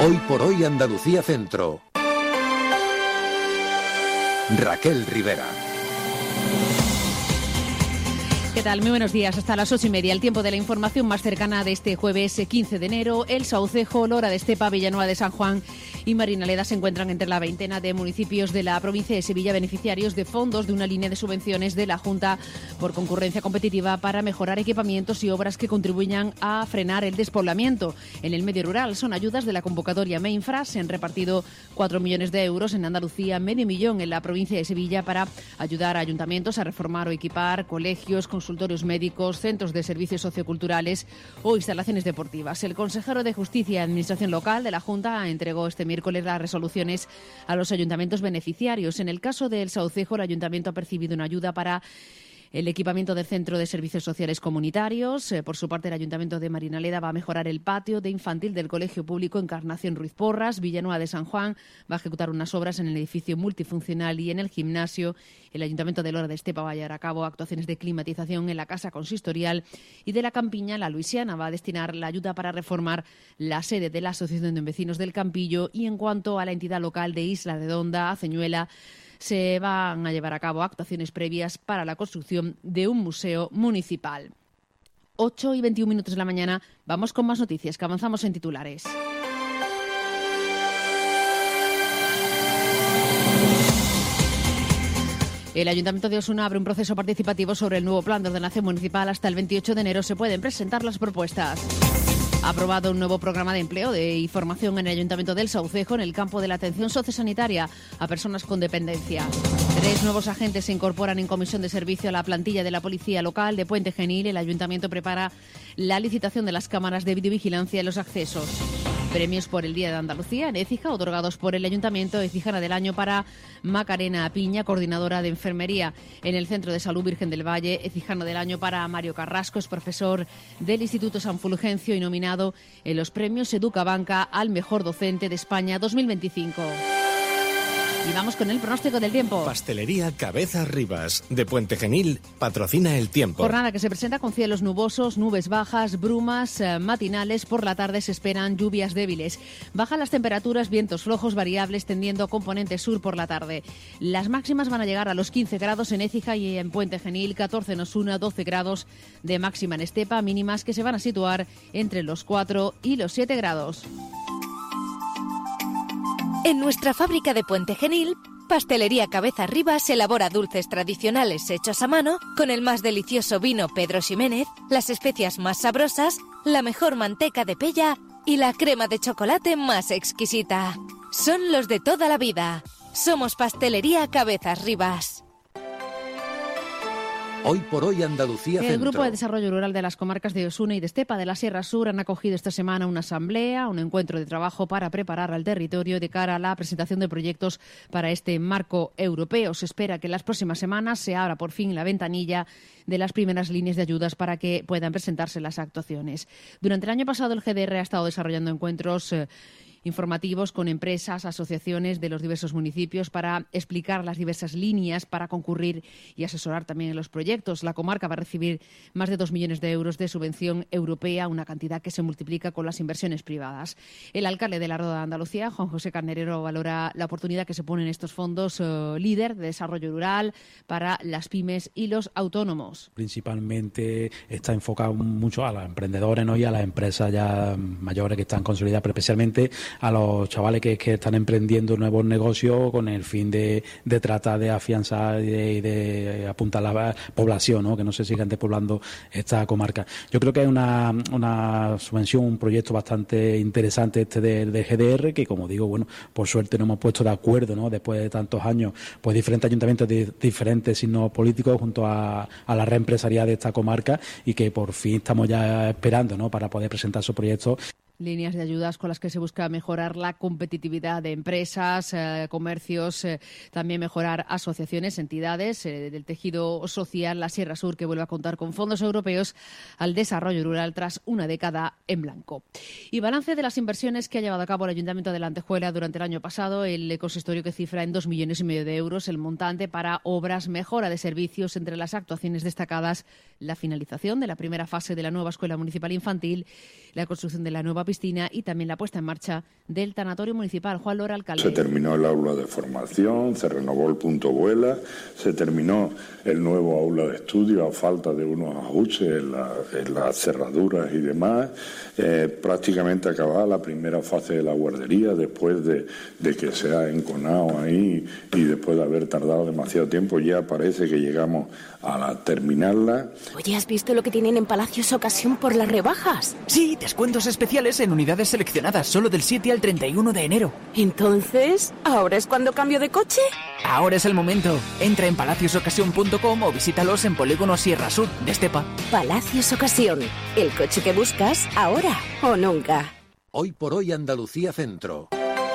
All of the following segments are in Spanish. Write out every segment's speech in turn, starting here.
Hoy por hoy Andalucía Centro. Raquel Rivera. ¿Qué tal? Muy buenos días. Hasta las 8:30. El tiempo de la información más cercana de este jueves 15 de enero. El Saucejo, Lora de Estepa, Villanueva de San Juan y Marinaleda se encuentran entre la veintena de municipios de la provincia de Sevilla beneficiarios de fondos de una línea de subvenciones de la Junta por concurrencia competitiva para mejorar equipamientos y obras que contribuyan a frenar el despoblamiento. En el medio rural son ayudas de la convocatoria Mainfra. Se han repartido 4 millones de euros en Andalucía, medio millón en la provincia de Sevilla para ayudar a ayuntamientos a reformar o equipar colegios, consultorios médicos, centros de servicios socioculturales o instalaciones deportivas. El consejero de Justicia y Administración Local de la Junta entregó este miércoles las resoluciones a los ayuntamientos beneficiarios. En el caso de El Saucejo, el ayuntamiento ha percibido una ayuda para el equipamiento del Centro de Servicios Sociales Comunitarios. Por su parte, el Ayuntamiento de Marinaleda va a mejorar el patio de infantil del Colegio Público Encarnación Ruiz Porras. Villanueva de San Juan va a ejecutar unas obras en el edificio multifuncional y en el gimnasio. El Ayuntamiento de Lora de Estepa va a llevar a cabo actuaciones de climatización en la Casa Consistorial. Y de la Campiña, la Luisiana va a destinar la ayuda para reformar la sede de la Asociación de Vecinos del Campillo. Y en cuanto a la entidad local de Isla Redonda, Aceñuela, se van a llevar a cabo actuaciones previas para la construcción de un museo municipal. 8:21 de la mañana. Vamos con más noticias, que avanzamos en titulares. El Ayuntamiento de Osuna abre un proceso participativo sobre el nuevo plan de ordenación municipal. Hasta el 28 de enero se pueden presentar las propuestas. Ha aprobado un nuevo programa de empleo y formación en el Ayuntamiento del Saucejo en el campo de la atención sociosanitaria a personas con dependencia. 3 nuevos agentes se incorporan en comisión de servicio a la plantilla de la Policía Local de Puente Genil. El Ayuntamiento prepara la licitación de las cámaras de videovigilancia en los accesos. Premios por el Día de Andalucía en Écija, otorgados por el Ayuntamiento. Ecijana del Año para Macarena Piña, coordinadora de enfermería en el Centro de Salud Virgen del Valle. Ecijana del Año para Mario Carrasco, es profesor del Instituto San Fulgencio y nominado en los premios Educabanca al mejor docente de España 2025. Y vamos con el pronóstico del tiempo. Pastelería Cabezas Rivas, de Puente Genil, patrocina el tiempo. Jornada que se presenta con cielos nubosos, nubes bajas, brumas matinales. Por la tarde se esperan lluvias débiles. Bajan las temperaturas, vientos flojos variables tendiendo a componente sur por la tarde. Las máximas van a llegar a los 15 grados en Écija y en Puente Genil, 14 en Osuna, 12 grados de máxima en Estepa, mínimas que se van a situar entre los 4 y los 7 grados. En nuestra fábrica de Puente Genil, Pastelería Cabezas Rivas elabora dulces tradicionales hechos a mano con el más delicioso vino Pedro Ximénez, las especias más sabrosas, la mejor manteca de pella y la crema de chocolate más exquisita. Son los de toda la vida. Somos Pastelería Cabezas Rivas. Hoy por hoy Andalucía Centro. El Grupo de Desarrollo Rural de las comarcas de Osuna y de Estepa de la Sierra Sur han acogido esta semana una asamblea, un encuentro de trabajo para preparar al territorio de cara a la presentación de proyectos para este marco europeo. Se espera que en las próximas semanas se abra por fin la ventanilla de las primeras líneas de ayudas para que puedan presentarse las actuaciones. Durante el año pasado el GDR ha estado desarrollando encuentros informativos con empresas, asociaciones de los diversos municipios para explicar las diversas líneas para concurrir y asesorar también en los proyectos. La comarca va a recibir más de 2 millones de euros de subvención europea, una cantidad que se multiplica con las inversiones privadas. El alcalde de la Roda de Andalucía, Juan José Carnerero, valora la oportunidad que se pone en estos fondos líder de desarrollo rural para las pymes y los autónomos. Principalmente está enfocado mucho a los emprendedores, ¿no?, y a las empresas ya mayores que están consolidadas, pero especialmente a los chavales que están emprendiendo nuevos negocios con el fin de tratar de afianzar y de apuntar a la población, ¿no?, que no se sigan despoblando esta comarca. Yo creo que es una subvención, un proyecto bastante interesante del GDR, que, como digo, bueno, por suerte nos hemos puesto de acuerdo, ¿no?, después de tantos años, pues diferentes ayuntamientos de diferentes signos políticos junto a la red empresarial de esta comarca, y que por fin estamos ya esperando, ¿no?, para poder presentar su proyecto. Líneas de ayudas con las que se busca mejorar la competitividad de empresas, comercios, también mejorar asociaciones, entidades del tejido social. La Sierra Sur, que vuelve a contar con fondos europeos al desarrollo rural tras una década en blanco. Y balance de las inversiones que ha llevado a cabo el Ayuntamiento de la Antejuela durante el año pasado. El consistorio, que cifra en 2,5 millones de euros el montante para obras, mejora de servicios. Entre las actuaciones destacadas, la finalización de la primera fase de la nueva Escuela Municipal Infantil, la construcción de la nueva piscina piscina y también la puesta en marcha del tanatorio municipal. Juan Lora, alcalde. Se terminó el aula de formación, se renovó el punto Vuela, se terminó el nuevo aula de estudio a falta de unos ajustes en las cerraduras y demás. Prácticamente acabada la primera fase de la guardería después de que se ha enconado ahí y después de haber tardado demasiado tiempo ya parece que llegamos a terminarla. Oye, ¿has visto lo que tienen en Palacios Ocasión por las rebajas? Sí, descuentos especiales en unidades seleccionadas solo del 7 al 31 de enero. Entonces, ¿ahora es cuando cambio de coche? Ahora es el momento. Entra en palaciosocasión.com o visítalos en Polígono Sierra Sur de Estepa. Palacios Ocasión. El coche que buscas ahora o nunca. Hoy por hoy Andalucía Centro.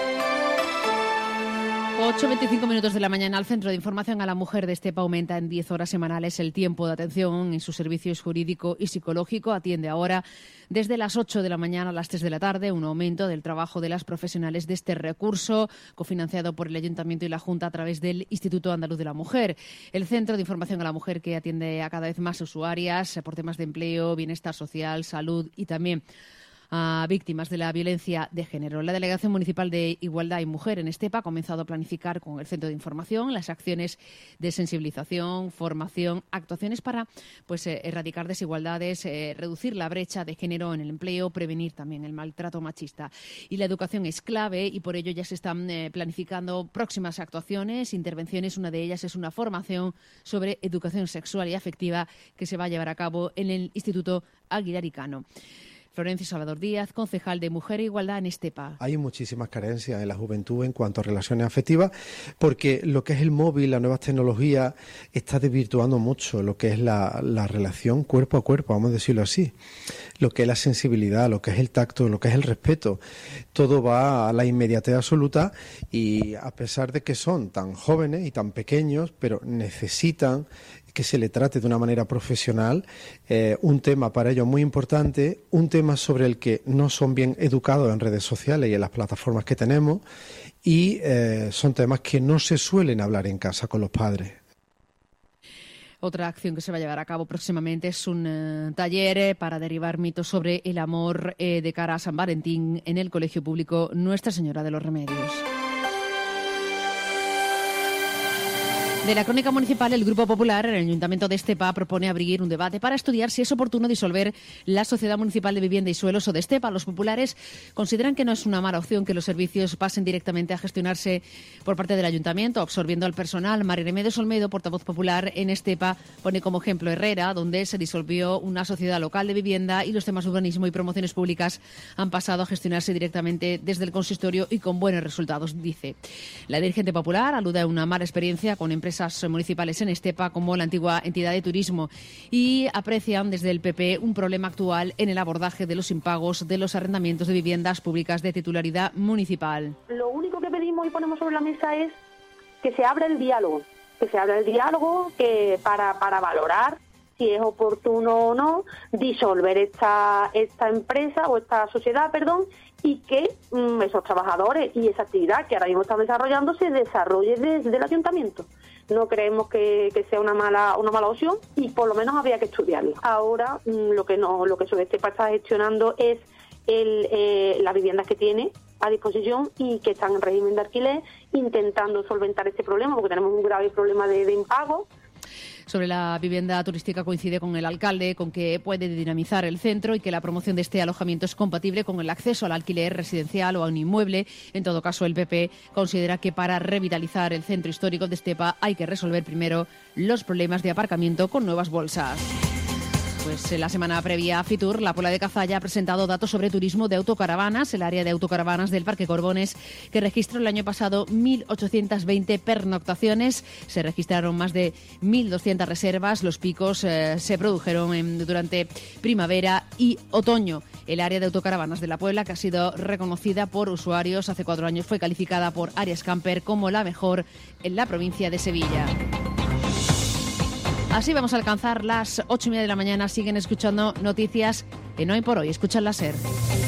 8:25 minutos de la mañana. El Centro de Información a la Mujer de Estepa aumenta en 10 horas semanales el tiempo de atención en sus servicios jurídico y psicológico. Atiende ahora desde las 8 de la mañana a las 3 de la tarde, un aumento del trabajo de las profesionales de este recurso, cofinanciado por el Ayuntamiento y la Junta a través del Instituto Andaluz de la Mujer. El Centro de Información a la Mujer que atiende a cada vez más usuarias por temas de empleo, bienestar social, salud y también a víctimas de la violencia de género. La Delegación Municipal de Igualdad y Mujer en Estepa ha comenzado a planificar con el Centro de Información las acciones de sensibilización, formación, actuaciones para erradicar desigualdades, reducir la brecha de género en el empleo, prevenir también el maltrato machista. Y la educación es clave y por ello ya se están planificando próximas actuaciones, intervenciones. Una de ellas es una formación sobre educación sexual y afectiva que se va a llevar a cabo en el Instituto Aguilar y Cano. Florencio Salvador Díaz, concejal de Mujer e Igualdad en Estepa. Hay muchísimas carencias en la juventud en cuanto a relaciones afectivas, porque lo que es el móvil, las nuevas tecnologías, está desvirtuando mucho lo que es la relación cuerpo a cuerpo, vamos a decirlo así. Lo que es la sensibilidad, lo que es el tacto, lo que es el respeto. Todo va a la inmediatez absoluta y a pesar de que son tan jóvenes y tan pequeños, pero necesitan que se le trate de una manera profesional, un tema para ellos muy importante, un tema sobre el que no son bien educados en redes sociales y en las plataformas que tenemos, y son temas que no se suelen hablar en casa con los padres. Otra acción que se va a llevar a cabo próximamente es un taller para derribar mitos sobre el amor de cara a San Valentín en el Colegio Público Nuestra Señora de los Remedios. De la crónica municipal, el Grupo Popular en el Ayuntamiento de Estepa propone abrir un debate para estudiar si es oportuno disolver la Sociedad Municipal de Vivienda y Suelos o de Estepa. Los populares consideran que no es una mala opción que los servicios pasen directamente a gestionarse por parte del Ayuntamiento, absorbiendo al personal. María Remedio Olmedo, portavoz popular en Estepa, pone como ejemplo Herrera, donde se disolvió una sociedad local de vivienda y los temas de urbanismo y promociones públicas han pasado a gestionarse directamente desde el consistorio y con buenos resultados, dice. La dirigente popular alude a una mala experiencia con empresas municipales en Estepa como la antigua entidad de turismo y aprecian desde el PP un problema actual en el abordaje de los impagos de los arrendamientos de viviendas públicas de titularidad municipal. Lo único que pedimos y ponemos sobre la mesa es que se abra el diálogo, para valorar si es oportuno o no disolver esta empresa o esta sociedad, y que esos trabajadores y esa actividad que ahora mismo están desarrollando se desarrolle desde el ayuntamiento. No creemos que sea una mala opción y por lo menos habría que estudiarlo. Ahora lo que Sudestepa está gestionando es las viviendas que tiene a disposición y que están en régimen de alquiler, intentando solventar este problema porque tenemos un grave problema de impago. Sobre la vivienda turística coincide con el alcalde con que puede dinamizar el centro y que la promoción de este alojamiento es compatible con el acceso al alquiler residencial o a un inmueble. En todo caso, el PP considera que para revitalizar el centro histórico de Estepa hay que resolver primero los problemas de aparcamiento con nuevas bolsas. Pues en la semana previa a Fitur, la Puebla de Cazalla ha presentado datos sobre turismo de autocaravanas. El área de autocaravanas del Parque Corbones, que registró el año pasado 1.820 pernoctaciones. Se registraron más de 1.200 reservas. Los picos se produjeron durante primavera y otoño. El área de autocaravanas de la Puebla, que ha sido reconocida por usuarios hace 4 años, fue calificada por Arias Camper como la mejor en la provincia de Sevilla. Así vamos a alcanzar las 8:30 de la mañana. Siguen escuchando noticias en Hoy por Hoy. Escuchan la SER.